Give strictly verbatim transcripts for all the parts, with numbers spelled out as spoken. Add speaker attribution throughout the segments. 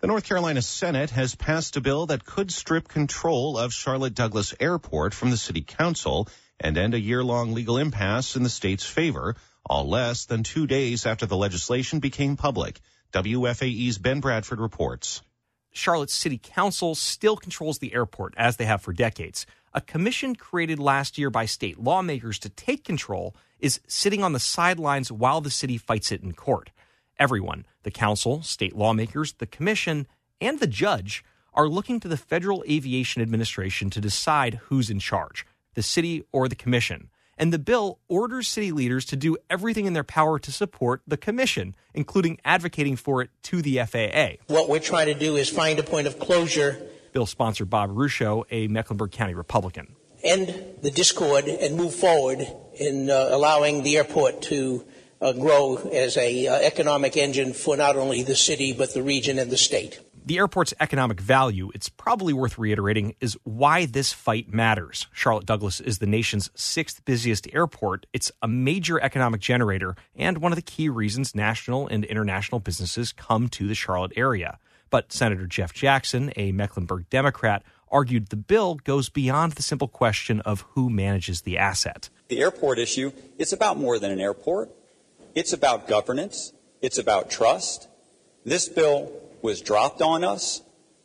Speaker 1: The North Carolina Senate has passed a bill that could strip control of Charlotte Douglas Airport from the city council and end a year-long legal impasse in the state's favor, all less than two days after the legislation became public. W F A E's Ben Bradford reports.
Speaker 2: Charlotte's city council still controls the airport, as they have for decades. A commission created last year by state lawmakers to take control is sitting on the sidelines while the city fights it in court. Everyone, the council, state lawmakers, the commission, and the judge, are looking to the Federal Aviation Administration to decide who's in charge, the city or the commission. And the bill orders city leaders to do everything in their power to support the commission, including advocating for it to the F A A.
Speaker 3: What we're trying to do is find a point of closure.
Speaker 2: Bill sponsor Bob Rucho, a Mecklenburg County Republican.
Speaker 3: End the discord and move forward in uh, allowing the airport to uh, grow as a uh, economic engine for not only the city but the region and the state.
Speaker 2: The airport's economic value, it's probably worth reiterating, is why this fight matters. Charlotte Douglas is the nation's sixth busiest airport. It's a major economic generator and one of the key reasons national and international businesses come to the Charlotte area. But Senator Jeff Jackson, a Mecklenburg Democrat, argued the bill goes beyond the simple question of who manages the asset.
Speaker 4: The airport issue, it's about more than an airport. It's about governance. It's about trust. This bill was dropped on us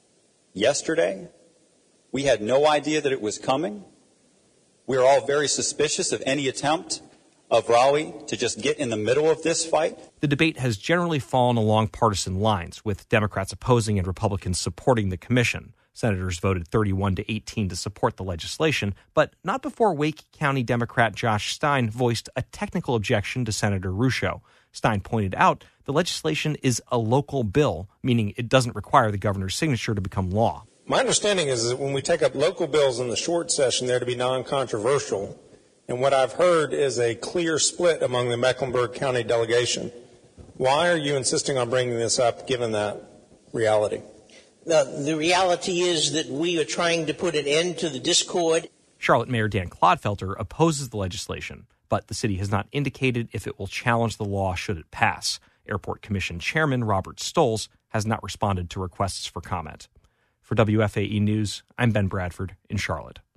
Speaker 4: yesterday. We had no idea that it was coming. We are all very suspicious of any attempt of Raleigh to just get in the middle of this fight.
Speaker 2: The debate has generally fallen along partisan lines, with Democrats opposing and Republicans supporting the commission. Senators voted thirty-one to eighteen to support the legislation, but not before Wake County Democrat Josh Stein voiced a technical objection to Senator Rucho. Stein pointed out the legislation is a local bill, meaning it doesn't require the governor's signature to become law.
Speaker 5: My understanding is that when we take up local bills in the short session, they're to be non-controversial. And what I've heard is a clear split among the Mecklenburg County delegation. Why are you insisting on bringing this up, given that reality?
Speaker 3: Uh, the reality is that we are trying to put an end to the discord.
Speaker 2: Charlotte Mayor Dan Clodfelter opposes the legislation, but the city has not indicated if it will challenge the law should it pass. Airport Commission Chairman Robert Stolz has not responded to requests for comment. For W F A E News, I'm Ben Bradford in Charlotte.